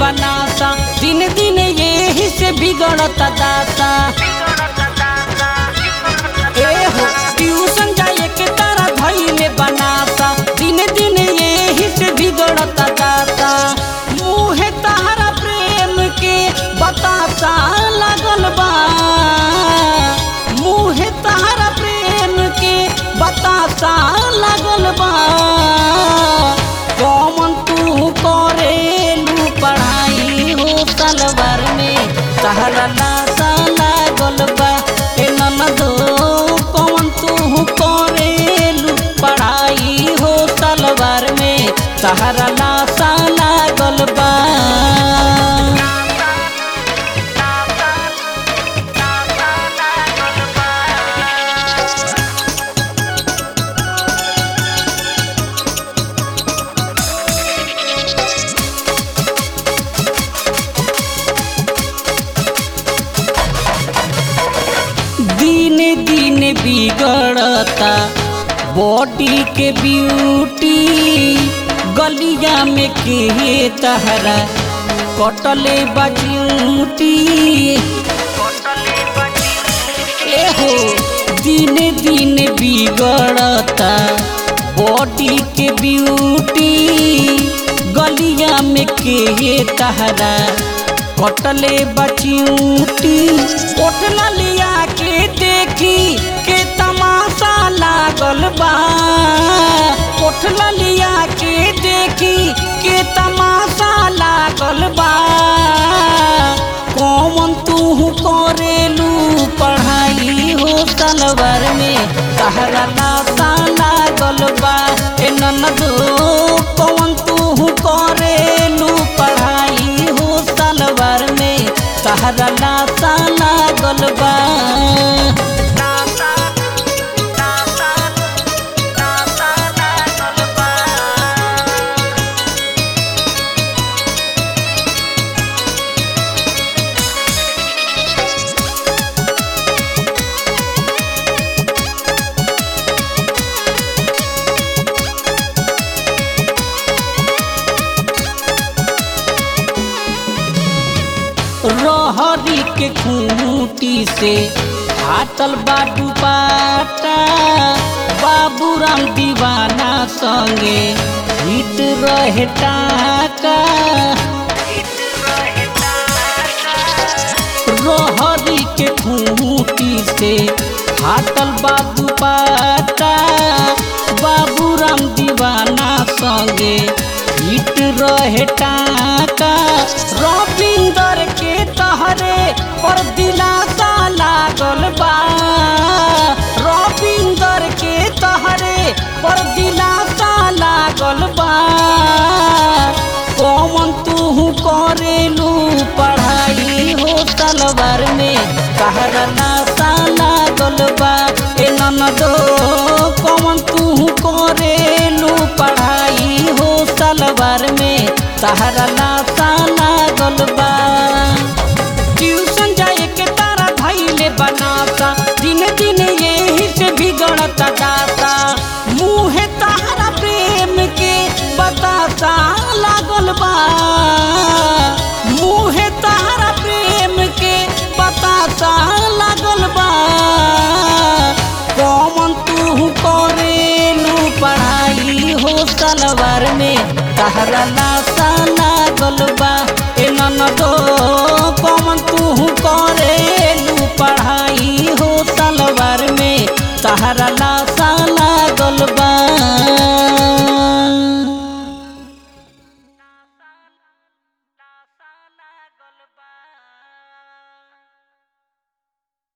बनासा दिन दिन यही से बिगड़ता दासा। ए हो ट्यूशन जाए के तारा धइले बनासा दिन दिन यही से बिगड़ता दासा। मुहे तारा प्रेम के बतासा लागल बा, मुहे तारा प्रेम के बतासा लागल बा। कौन तू करेलू पढ़ाई हो सलवार में तहरा लासा लागल बा। ए ननदो कौन तू करेलू पढ़ाई हो सलवार में तहरा लासा लागल बा। दिन दिन बिगड़ता बॉडी के ब्यूटी, गलिया में के तहरा कटले बजूटी। ए हो दिन दिन बिगड़ता बॉडी के ब्यूटी, गलिया में के तहरा कटले बचूटी। ओठला लिया के देखी के तमाशा लागल बा, ओठला लिया के देखी के तमाशा लागल बा। कौन तू करेलू पढ़ाई हो सलवार में तहरा लासा लागल बा। ए ननदो कौन तू करेलू पढ़ाई हो सलवार में तहरा लासा लागल बा। रहरी के खूंटी से हाथल बाडू पाटा, बाबूराम दीवाना संगे हिट रहे टाका। रहरी के खूंटी से हाथल बाबू पाटा, बाबूराम दीवाना संगे हिट रहे टाका। रविंदर के तहरे पर दिलासा लागल बा, रविंदर के तहरे पर दिलासा लागल बा। कौन तू करेलू पढ़ाई हो सलवार में तहरा लासा लागल बा। ए ननदो कौन तू करेलू पढ़ाई हो सलवार में तहरा लासा लागल बा। ट्यूशन जाए के तारा धइले बनासा दिन दिन यही से बिगड़ता दासा। मुहे तारा प्रेम के बतासा लागल बा, मुहे तारा प्रेम के बतासा लागल बा। कौन तू करेलू पढ़ाई हो सलवार में तहरा लासा लागल बा। ए ननदो कौन तू करेलू पढ़ाई हो सलवार में तहरा लासा लागल बा।